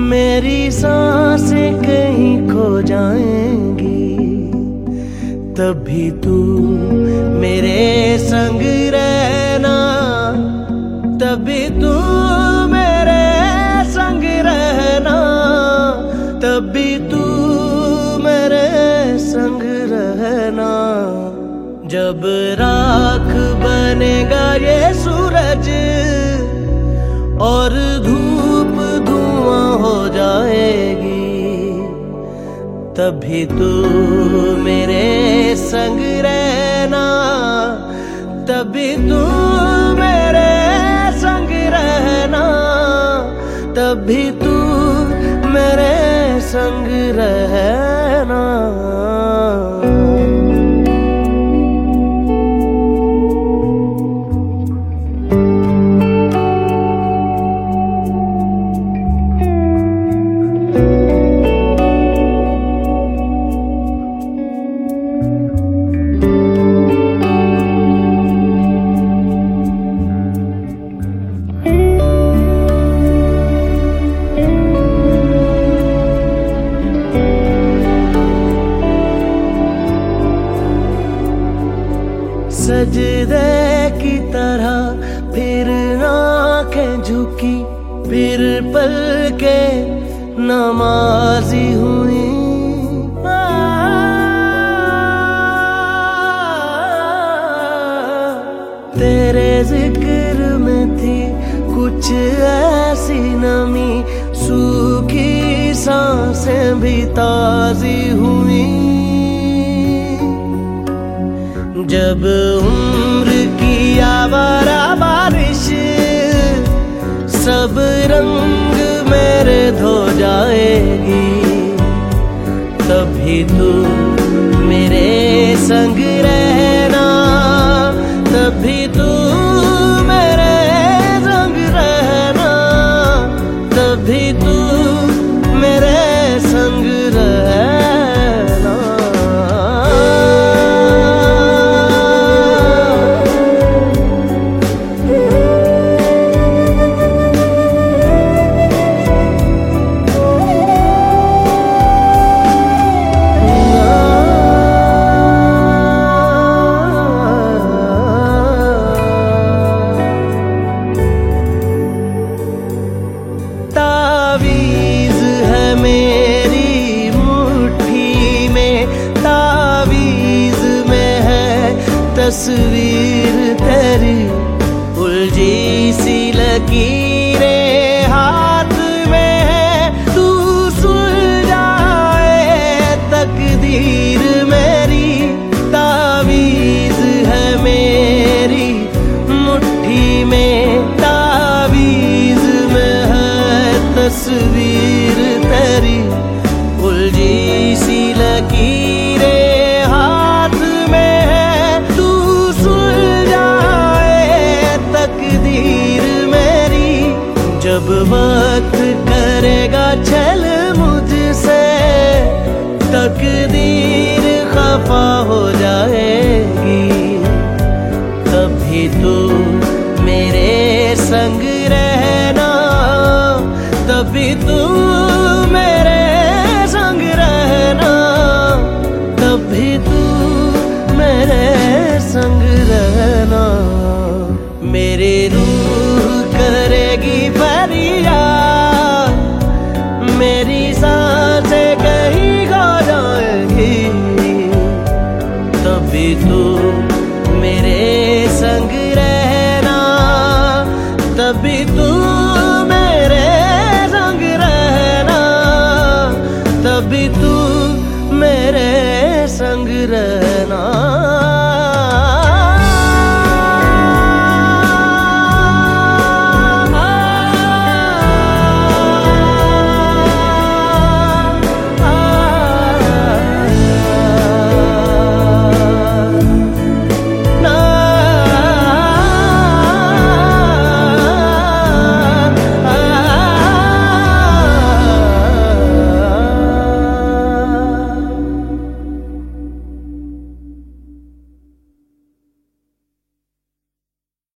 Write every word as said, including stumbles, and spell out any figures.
मेरी सांसें कहीं खो जाएंगी, तभी तू मेरे संग रहना, तभी तू मेरे संग रहना, तभी तू मेरे संग रहना। जब राख बनेगा ये सूरज और धूप धुआं हो जाएगी, तभी तू मेरे संग रहना, तभी तू मेरे संग रहना, तभी तू मेरे संग रहना। सजदे की तरह फिर आंखें झुकी, फिर पल के नमाजी हुई। तेरे जिक्र में थी कुछ ऐसी नमी, सूखी सांसें भी ताजी हुई। जब उम्र की आवारा बारिश सब रंग मेरे धो जाएगी, तभी तू मेरे संग रहना, तभी तू मेरे संग रहना, तभी तू मेरे संग रहना। तावीज़ है मेरी मुट्ठी में, तावीज़ में है तस्वीर तेरी, उलझी सी लकीरें हाथ में है, तू सुलझाए तकदीर मेरी। तावीज़ है मेरी मुट्ठी में, तावीज़ में है तस्वीर तेरी, उलझी सी लकीरें हाथ में है, तू सुलझाए तकदीर मेरी। जब वक्त करेगा छल मुझसे, तकदीर खफा हो जाएगी, तभी तू मेरे संग रहना, तभी तू